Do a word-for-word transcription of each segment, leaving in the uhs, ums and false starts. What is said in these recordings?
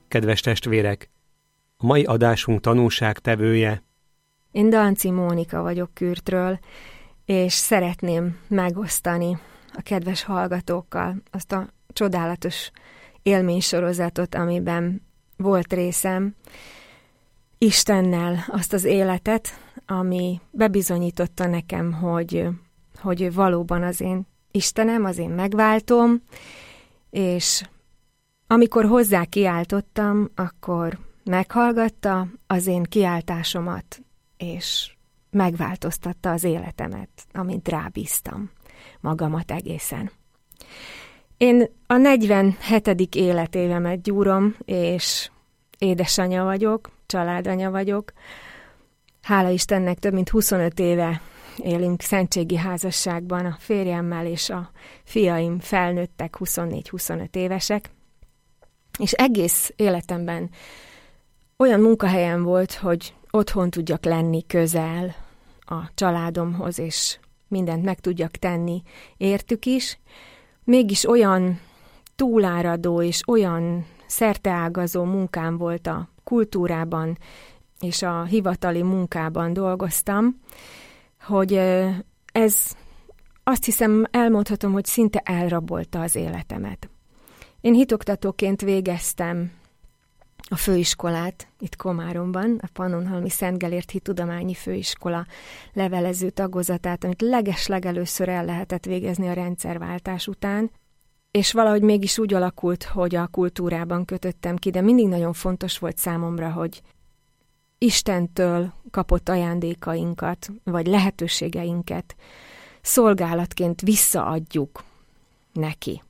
Kedves testvérek, a mai adásunk tanúságtevője. Én Danci Mónika vagyok Kürtről, és szeretném megosztani a kedves hallgatókkal azt a csodálatos élménysorozatot, amiben volt részem, Istennel, azt az életet, ami bebizonyította nekem, hogy, hogy valóban az én Istenem, az én megváltom, és amikor hozzá kiáltottam, akkor meghallgatta az én kiáltásomat, és megváltoztatta az életemet, amint rábíztam magamat egészen. Én a negyvenhetedik életévemet gyúrom, és édesanyja vagyok, családanya vagyok. Hála Istennek több mint huszonöt éve élünk szentségi házasságban, a férjemmel, és a fiaim felnőttek, huszonnégy-huszonöt évesek. És egész életemben olyan munkahelyem volt, hogy otthon tudjak lenni közel a családomhoz, és mindent meg tudjak tenni értük is. Mégis olyan túláradó és olyan szerteágazó munkám volt a kultúrában, és a hivatali munkában dolgoztam, hogy ez azt hiszem elmondhatom, hogy szinte elrabolta az életemet. Én hitoktatóként végeztem a főiskolát itt Komáromban, a Pannonhalmi Szent Gellért Hittudományi Főiskola levelező tagozatát, amit leges-legelőször el lehetett végezni a rendszerváltás után, és valahogy mégis úgy alakult, hogy a kultúrában kötöttem ki, de mindig nagyon fontos volt számomra, hogy Istentől kapott ajándékainkat, vagy lehetőségeinket szolgálatként visszaadjuk neki.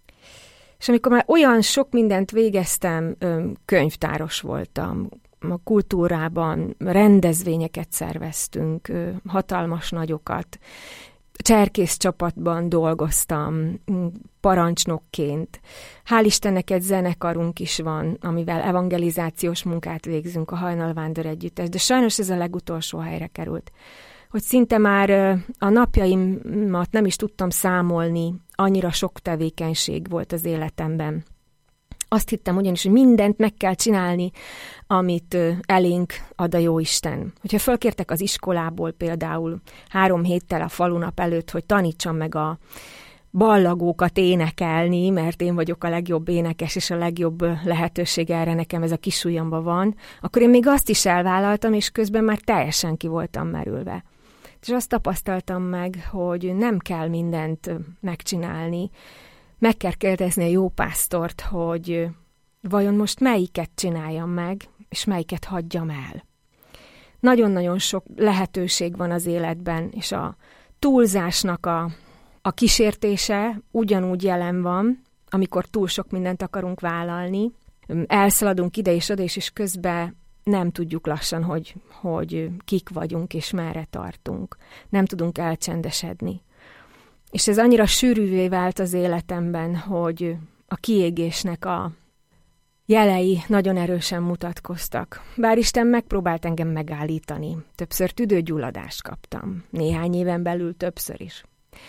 És amikor már olyan sok mindent végeztem, könyvtáros voltam, a kultúrában rendezvényeket szerveztünk, hatalmas nagyokat, cserkész csapatban dolgoztam, parancsnokként. Hál' Istennek egy zenekarunk is van, amivel evangelizációs munkát végzünk, a Hajnalvándor Együttes, de sajnos ez a legutolsó helyre került. Hogy szinte már a napjaimat nem is tudtam számolni, annyira sok tevékenység volt az életemben. Azt hittem ugyanis, hogy mindent meg kell csinálni, amit elénk ad a Jóisten. Hogyha fölkértek az iskolából például három héttel a falunap előtt, hogy tanítsam meg a ballagókat énekelni, mert én vagyok a legjobb énekes, és a legjobb lehetőség erre nekem ez a kis ujjamba van, akkor én még azt is elvállaltam, és közben már teljesen ki voltam merülve. És azt tapasztaltam meg, hogy nem kell mindent megcsinálni. Meg kell kérdezni a jó pásztort, hogy vajon most melyiket csináljam meg, és melyiket hagyjam el. Nagyon-nagyon sok lehetőség van az életben, és a túlzásnak a, a kísértése ugyanúgy jelen van, amikor túl sok mindent akarunk vállalni. Elszaladunk ide és oda, és, és közben nem tudjuk lassan, hogy, hogy kik vagyunk, és merre tartunk. Nem tudunk elcsendesedni. És ez annyira sűrűvé vált az életemben, hogy a kiégésnek a jelei nagyon erősen mutatkoztak. Bár Isten megpróbált engem megállítani. Többször tüdőgyulladást kaptam. Néhány éven belül többször is.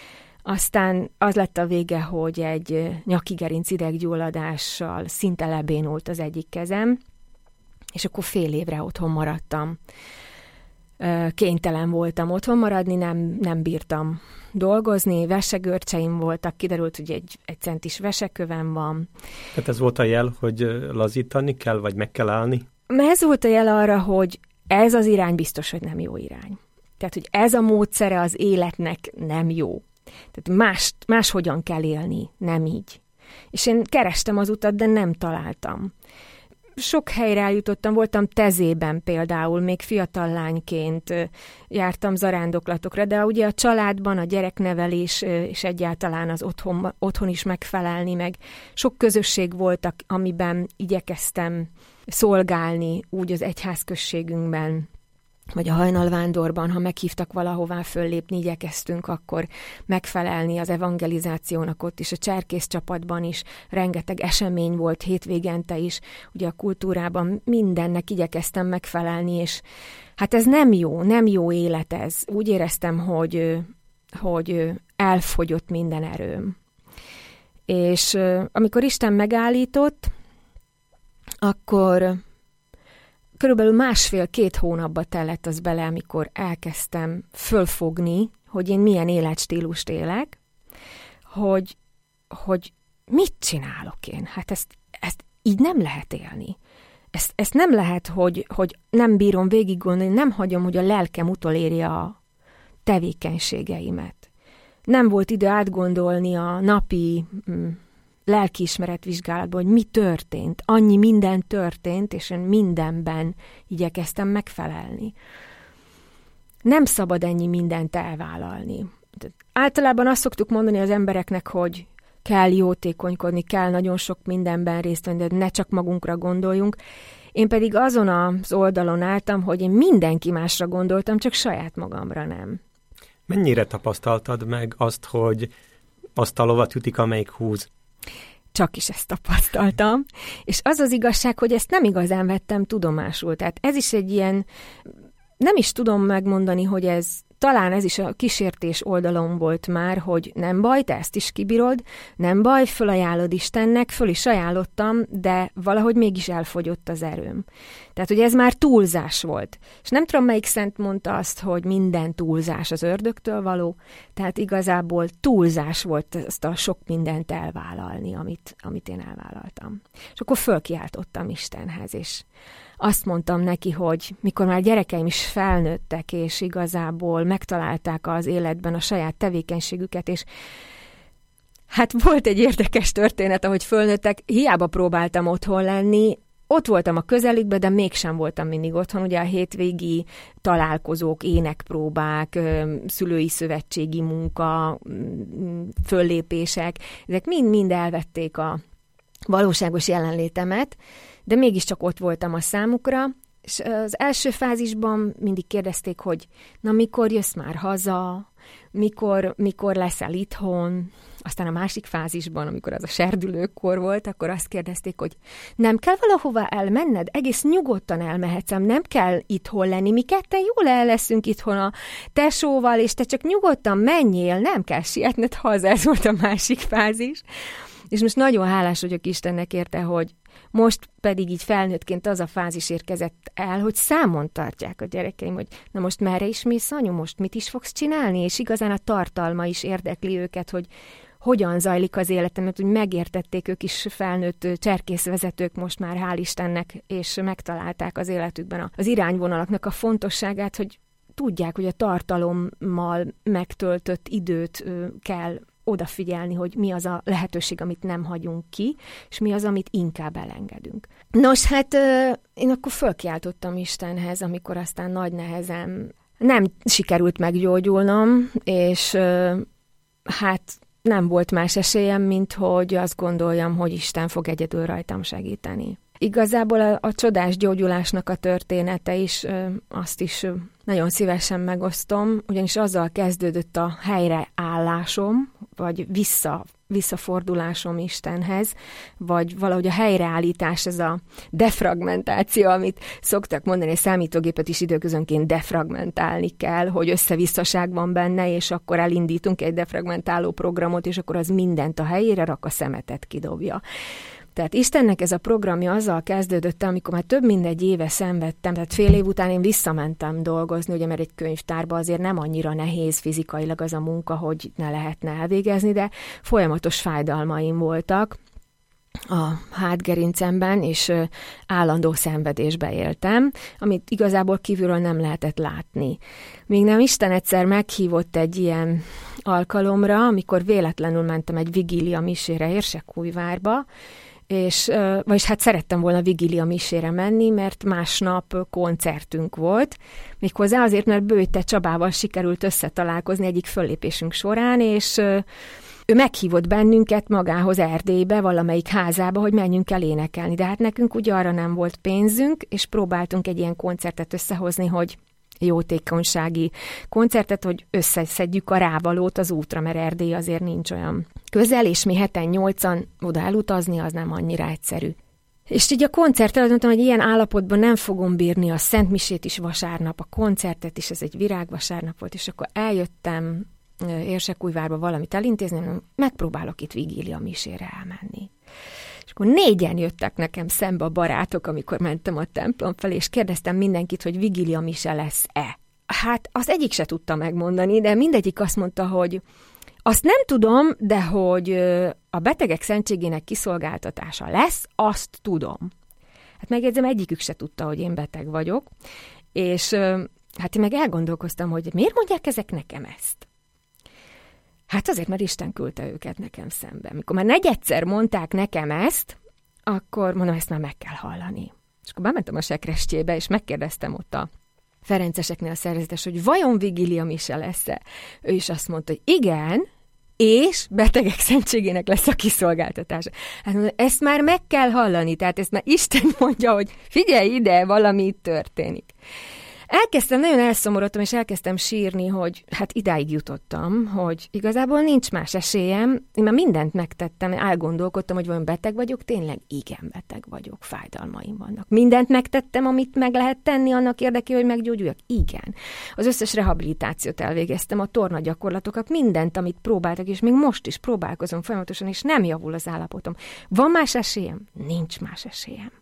Aztán az lett a vége, hogy egy nyakigerinc ideggyulladással szinte lebénult az egyik kezem, és akkor fél évre otthon maradtam. Kénytelen voltam otthon maradni, nem, nem bírtam dolgozni, vesegörcseim voltak, kiderült, hogy egy, egy centis vesekövem van. Tehát ez volt a jel, hogy lazítani kell, vagy meg kell állni? Ez volt a jel arra, hogy ez az irány biztos, hogy nem jó irány. Tehát, hogy ez a módszere az életnek nem jó. Tehát más, máshogyan kell élni, nem így. És én kerestem az utat, de nem találtam. Sok helyre eljutottam, voltam Tezében például, még fiatal lányként jártam zarándoklatokra, de ugye a családban a gyereknevelés és egyáltalán az otthon, otthon is megfelelni, meg sok közösség volt, amiben igyekeztem szolgálni úgy az egyházközségünkben, vagy a Hajnalvándorban, ha meghívtak valahová föllépni, igyekeztünk akkor megfelelni az evangelizációnak ott is, a cserkész csapatban is rengeteg esemény volt, hétvégente is, ugye a kultúrában mindennek igyekeztem megfelelni, és hát ez nem jó, nem jó élet ez. Úgy éreztem, hogy, hogy elfogyott minden erőm. És amikor Isten megállított, akkor körülbelül másfél-két hónapba tellett az bele, amikor elkezdtem fölfogni, hogy én milyen életstílust élek, hogy, hogy mit csinálok én? Hát ezt, ezt így nem lehet élni. Ezt, ezt nem lehet, hogy, hogy nem bírom végig gondolni, nem hagyom, hogy a lelkem utolérje a tevékenységeimet. Nem volt idő átgondolni a napi mm, lelkiismeretvizsgálatban, hogy mi történt. Annyi minden történt, és én mindenben igyekeztem megfelelni. Nem szabad ennyi mindent elvállalni. Általában azt szoktuk mondani az embereknek, hogy kell jótékonykodni, kell nagyon sok mindenben részt venni, de ne csak magunkra gondoljunk. Én pedig azon az oldalon álltam, hogy én mindenki másra gondoltam, csak saját magamra nem. Mennyire tapasztaltad meg azt, hogy azt a lovat ütik, amelyik húz? Csak is ezt tapasztaltam. És az az igazság, hogy ezt nem igazán vettem tudomásul. Tehát ez is egy ilyen, nem is tudom megmondani, hogy ez, talán ez is a kísértés oldalon volt már, hogy nem baj, te ezt is kibírod, nem baj, fölajánlod Istennek, föl is ajánlottam, de valahogy mégis elfogyott az erőm. Tehát, hogy ez már túlzás volt. És nem tudom, melyik szent mondta azt, hogy minden túlzás az ördögtől való, tehát igazából túlzás volt ezt a sok mindent elvállalni, amit, amit én elvállaltam. És akkor fölkiáltottam Istenhez, és azt mondtam neki, hogy mikor már gyerekeim is felnőttek, és igazából megtalálták az életben a saját tevékenységüket, és hát volt egy érdekes történet, ahogy fölnőttek, hiába próbáltam otthon lenni, ott voltam a közelükben, de mégsem voltam mindig otthon. Ugye a hétvégi találkozók, énekpróbák, szülői szövetségi munka, föllépések, ezek mind-mind elvették a valóságos jelenlétemet, de mégiscsak ott voltam a számukra, és az első fázisban mindig kérdezték, hogy na mikor jössz már haza, mikor, mikor leszel itthon. Aztán a másik fázisban, amikor az a serdülőkor volt, akkor azt kérdezték, hogy nem kell valahova elmenned, egész nyugodtan elmehetsz, nem kell itthon lenni, mi ketten jól el leszünk itthon a tesóval, és te csak nyugodtan menjél, nem kell sietned haza, ez volt a másik fázis. És most nagyon hálás vagyok Istennek érte, hogy most pedig így felnőttként az a fázis érkezett el, hogy számon tartják a gyerekeim, hogy na most merre is mész, anyu, most mit is fogsz csinálni, és igazán a tartalma is érdekli őket, hogy hogyan zajlik az életem, mert úgy megértették ők is felnőtt cserkészvezetők most már, hál' Istennek, és megtalálták az életükben az irányvonalaknak a fontosságát, hogy tudják, hogy a tartalommal megtöltött időt kell odafigyelni, hogy mi az a lehetőség, amit nem hagyunk ki, és mi az, amit inkább elengedünk. Nos, hát én akkor fölkiáltottam Istenhez, amikor aztán nagy nehezen nem sikerült meggyógyulnom, és hát nem volt más esélyem, mint hogy azt gondoljam, hogy Isten fog egyedül rajtam segíteni. Igazából a, a csodás gyógyulásnak a története is, ö, azt is ö, nagyon szívesen megosztom, ugyanis azzal kezdődött a helyreállásom, vagy vissza, visszafordulásom Istenhez, vagy valahogy a helyreállítás, ez a defragmentáció, amit szoktak mondani, a számítógépet is időközönként defragmentálni kell, hogy összevisszaság van benne, és akkor elindítunk egy defragmentáló programot, és akkor az mindent a helyére rak, a szemetet kidobja. Tehát Istennek ez a programja azzal kezdődött, amikor már több mint egy éve szenvedtem, tehát fél év után én visszamentem dolgozni, ugye, mert egy könyvtárba azért nem annyira nehéz fizikailag az a munka, hogy ne lehetne elvégezni, de folyamatos fájdalmaim voltak a hátgerincemben, és állandó szenvedésbe éltem, amit igazából kívülről nem lehetett látni. Még nem Isten egyszer meghívott egy ilyen alkalomra, amikor véletlenül mentem egy vigília misére Érsekújvárba, és, vagyis hát szerettem volna vigília misére menni, mert másnap koncertünk volt, méghozzá azért, mert Bőjte Csabával sikerült összetalálkozni egyik föllépésünk során, és ő meghívott bennünket magához Erdélybe, valamelyik házába, hogy menjünk el énekelni, de hát nekünk ugye arra nem volt pénzünk, és próbáltunk egy ilyen koncertet összehozni, hogy jótékonysági koncertet, hogy összeszedjük a rávalót az útra, mert Erdély azért nincs olyan közel, és mi heten nyolcan oda elutazni, az nem annyira egyszerű. És így a koncert előtt mondtam, hogy ilyen állapotban nem fogom bírni a szentmisét is vasárnap, a koncertet is, ez egy virágvasárnap volt, és akkor eljöttem Érsekújvárba valamit elintézni, megpróbálok itt vigília misére elmenni. És És akkor négyen jöttek nekem szembe a barátok, amikor mentem a templom felé, és kérdeztem mindenkit, hogy vigília mise lesz-e. Hát az egyik se tudta megmondani, de mindegyik azt mondta, hogy azt nem tudom, de hogy a betegek szentségének kiszolgáltatása lesz, azt tudom. Hát megjegyzem, egyikük se tudta, hogy én beteg vagyok, és hát én meg elgondolkoztam, hogy miért mondják ezek nekem ezt? Hát azért, mert Isten küldte őket nekem szembe. Mikor már negyedszer mondták nekem ezt, akkor mondom, ezt már meg kell hallani. És akkor bementem a sekrestjébe, és megkérdeztem ott a ferenceseknél a szerzetes, hogy vajon vigília mise lesz-e? Ő is azt mondta, hogy igen, és betegek szentségének lesz a kiszolgáltatása. Hát mondom, ezt már meg kell hallani, tehát ezt már Isten mondja, hogy figyelj ide, valami itt történik. Elkezdtem, nagyon elszomorodtam, és elkezdtem sírni, hogy hát idáig jutottam, hogy igazából nincs más esélyem. Én már mindent megtettem, elgondolkodtam, hogy vajon beteg vagyok, tényleg igen beteg vagyok, fájdalmaim vannak. Mindent megtettem, amit meg lehet tenni annak érdekében, hogy meggyógyuljak? Igen. Az összes rehabilitációt elvégeztem, a torna gyakorlatokat, mindent, amit próbáltak, és még most is próbálkozom folyamatosan, és nem javul az állapotom. Van más esélyem? Nincs más esélyem.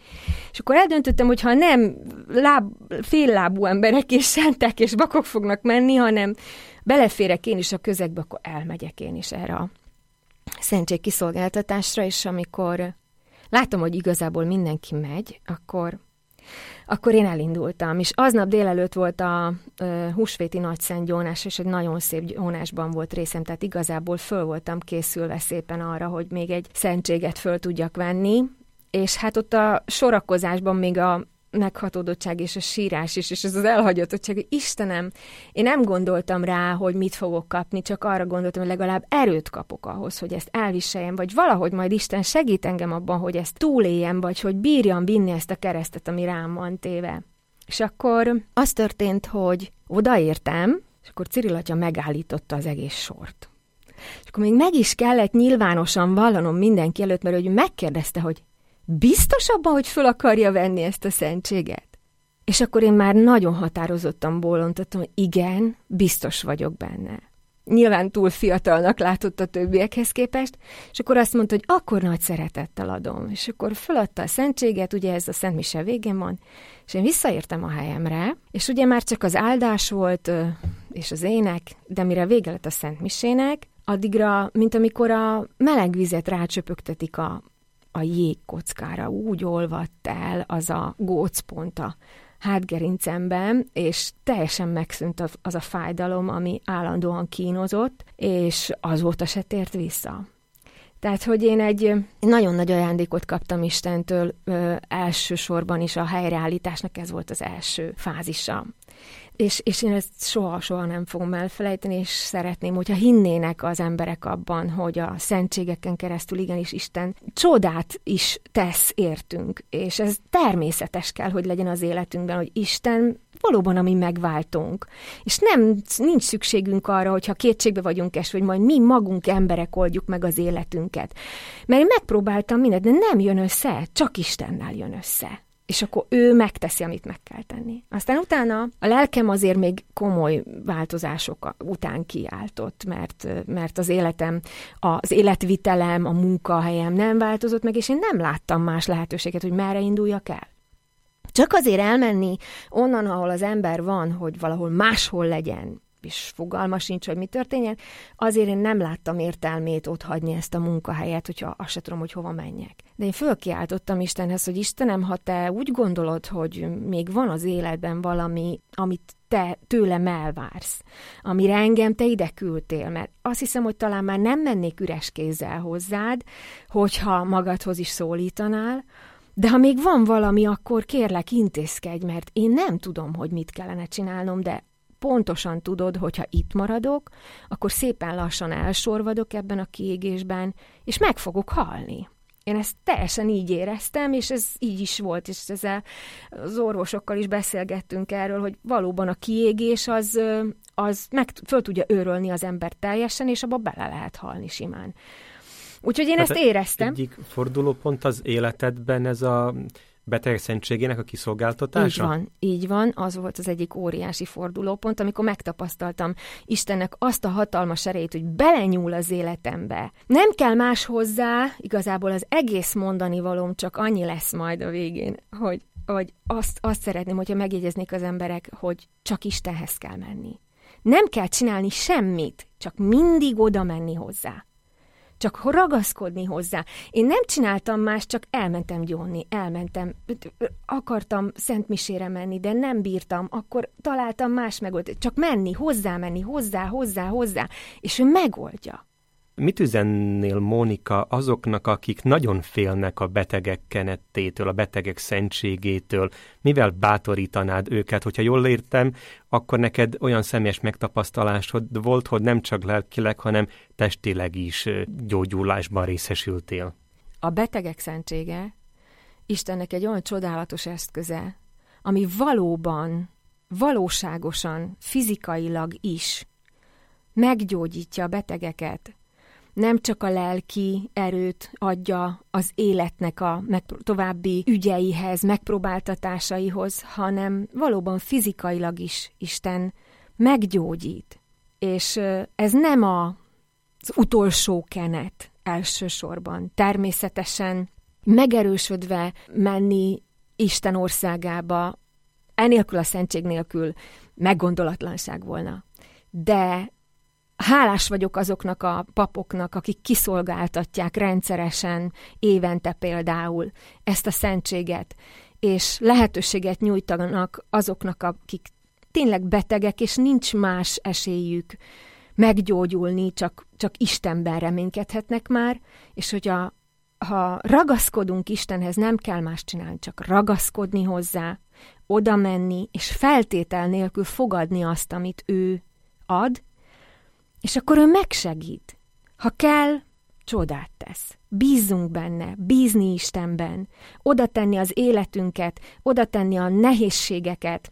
És akkor eldöntöttem, hogy ha nem láb, féllábú emberek és szentek és vakok fognak menni, hanem beleférek én is a közegbe, akkor elmegyek én is erre a szentség kiszolgáltatásra, és amikor látom, hogy igazából mindenki megy, akkor, akkor én elindultam. És aznap délelőtt volt a uh, húsvéti nagyszentgyónás, és egy nagyon szép gyónásban volt részem, tehát igazából föl voltam készülve szépen arra, hogy még egy szentséget föl tudjak venni, és hát ott a sorakozásban még a meghatódottság és a sírás is, és ez az elhagyatottság, hogy Istenem, én nem gondoltam rá, hogy mit fogok kapni, csak arra gondoltam, hogy legalább erőt kapok ahhoz, hogy ezt elviseljem, vagy valahogy majd Isten segít engem abban, hogy ezt túléljem, vagy hogy bírjam vinni ezt a keresztet, ami rám van téve. És akkor az történt, hogy odaértem, és akkor Cyril atya megállította az egész sort. És akkor még meg is kellett nyilvánosan vallanom mindenki előtt, mert ő megkérdezte, hogy biztos abban, hogy föl akarja venni ezt a szentséget? És akkor én már nagyon határozottan bólintottam, hogy igen, biztos vagyok benne. Nyilván túl fiatalnak látott a többiekhez képest, és akkor azt mondta, hogy akkor nagy szeretettel adom. És akkor föladta a szentséget, ugye ez a Szent Mise végén van, és én visszaértem a helyemre, és ugye már csak az áldás volt, és az ének, de mire vége lett a Szent Misének, addigra, mint amikor a meleg vizet rácsöpögtetik a a jégkockára, úgy olvadt el az a gócpont a hátgerincemben, és teljesen megszűnt az a fájdalom, ami állandóan kínozott, és azóta se tért vissza. Tehát, hogy én egy nagyon nagy ajándékot kaptam Istentől, ö, elsősorban is a helyreállításnak ez volt az első fázisa. És, és én ezt soha-soha nem fogom elfelejteni, és szeretném, hogyha hinnének az emberek abban, hogy a szentségeken keresztül igenis Isten csodát is tesz értünk, és ez természetes kell, hogy legyen az életünkben, hogy Isten valóban a mi megváltunk. És nem, nincs szükségünk arra, hogyha kétségbe vagyunk esve, hogy majd mi magunk emberek oldjuk meg az életünket. Mert én megpróbáltam mindent, de nem jön össze, csak Istennel jön össze. És akkor ő megteszi, amit meg kell tenni. Aztán utána a lelkem azért még komoly változások után kiáltott, mert, mert az életem, az életvitelem, a munkahelyem nem változott meg, és én nem láttam más lehetőséget, hogy merre induljak el. Csak azért elmenni onnan, ahol az ember van, hogy valahol máshol legyen, és fogalma sincs, hogy mi történjen, azért én nem láttam értelmét otthagyni ezt a munkahelyet, hogyha azt se tudom, hogy hova menjek. De én fölkiáltottam Istenhez, hogy Istenem, ha te úgy gondolod, hogy még van az életben valami, amit te tőlem elvársz, amire engem te ide küldtél, mert azt hiszem, hogy talán már nem mennék üres kézzel hozzád, hogyha magadhoz is szólítanál, de ha még van valami, akkor kérlek, intézkedj, mert én nem tudom, hogy mit kellene csinálnom, de pontosan tudod, hogyha itt maradok, akkor szépen lassan elsorvadok ebben a kiégésben, és meg fogok halni. Én ezt teljesen így éreztem, és ez így is volt, és ezzel az orvosokkal is beszélgettünk erről, hogy valóban a kiégés az, az meg föl tudja őrölni az ember teljesen, és abba bele lehet halni simán. Úgyhogy én hát ezt éreztem. Egyik fordulópont az életedben ez a betegek szentségének a kiszolgáltatása? Így van, így van. Az volt az egyik óriási fordulópont, amikor megtapasztaltam Istennek azt a hatalmas erejét, hogy belenyúl az életembe. Nem kell más hozzá, igazából az egész mondani valóm csak annyi lesz majd a végén, hogy, hogy azt, azt szeretném, hogyha megjegyeznék az emberek, hogy csak Istenhez kell menni. Nem kell csinálni semmit, csak mindig oda menni hozzá. Csak ragaszkodni hozzá. Én nem csináltam más, csak elmentem gyónni, elmentem, akartam szentmisére menni, de nem bírtam, akkor találtam más megoldást. Csak menni, hozzá menni, hozzá, hozzá, hozzá, és ő megoldja. Mit üzennél, Mónika, azoknak, akik nagyon félnek a betegek kenettétől, a betegek szentségétől? Mivel bátorítanád őket? Hogyha jól értem, akkor neked olyan személyes megtapasztalásod volt, hogy nem csak lelkileg, hanem testileg is gyógyulásban részesültél. A betegek szentsége Istennek egy olyan csodálatos eszköze, ami valóban, valóságosan, fizikailag is meggyógyítja a betegeket. Nem csak a lelki erőt adja az életnek a meg- további ügyeihez, megpróbáltatásaihoz, hanem valóban fizikailag is Isten meggyógyít. És ez nem a, az utolsó kenet elsősorban. Természetesen megerősödve menni Isten országába, enélkül a szentség nélkül meggondolatlanság volna. De hálás vagyok azoknak a papoknak, akik kiszolgáltatják rendszeresen, évente például ezt a szentséget, és lehetőséget nyújtanak azoknak, akik tényleg betegek, és nincs más esélyük meggyógyulni, csak, csak Istenben reménykedhetnek már, és hogyha ha ragaszkodunk Istenhez, nem kell más csinálni, csak ragaszkodni hozzá, oda menni, és feltétel nélkül fogadni azt, amit ő ad, és akkor ő megsegít. Ha kell, csodát tesz. Bízzunk benne, bízni Istenben, oda tenni az életünket, oda tenni a nehézségeket,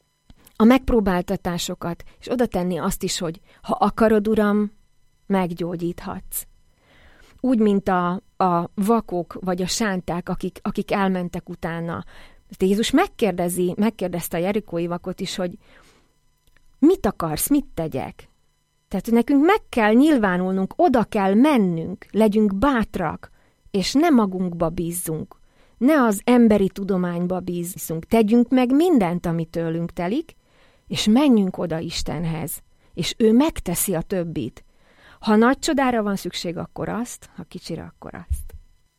a megpróbáltatásokat, és oda tenni azt is, hogy ha akarod, Uram, meggyógyíthatsz. Úgy, mint a, a vakok vagy a sánták, akik, akik elmentek utána. Jézus megkérdezi, megkérdezte a jerikói vakot is, hogy mit akarsz, mit tegyek? Tehát nekünk meg kell nyilvánulnunk, oda kell mennünk, legyünk bátrak, és ne magunkba bízzunk. Ne az emberi tudományba bízzunk. Tegyünk meg mindent, ami tőlünk telik, és menjünk oda Istenhez. És ő megteszi a többit. Ha nagy csodára van szükség, akkor azt, ha kicsire, akkor azt.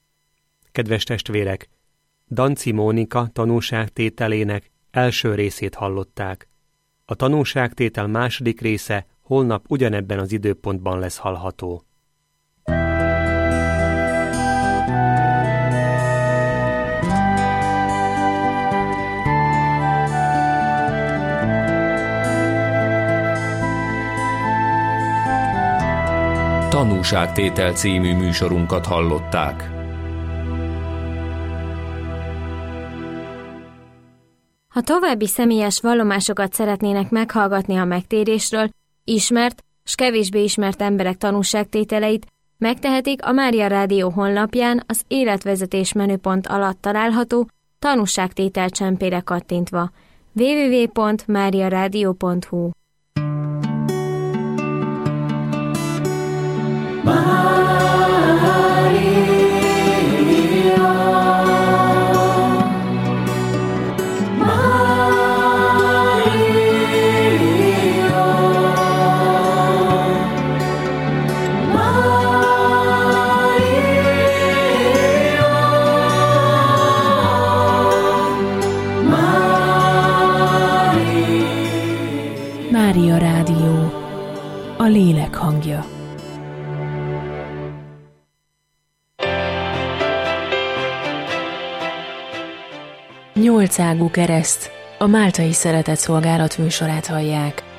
Kedves testvérek, Danci Mónika tanúságtételének első részét hallották. A tanúságtétel második része holnap ugyanebben az időpontban lesz hallható. Tanúságtétel című műsorunkat hallották. Ha további személyes vallomásokat szeretnének meghallgatni a megtérésről, ismert s kevésbé ismert emberek tanúságtételeit, megtehetik a Mária Rádió honlapján az életvezetés menüpont alatt található tanúságtétel csempére kattintva. double-u double-u double-u pont mária rádió pont hu Mária Rádió, a lélek hangja. Nyolcágú kereszt, a Máltai Szeretett Szolgálat műsorát hallják.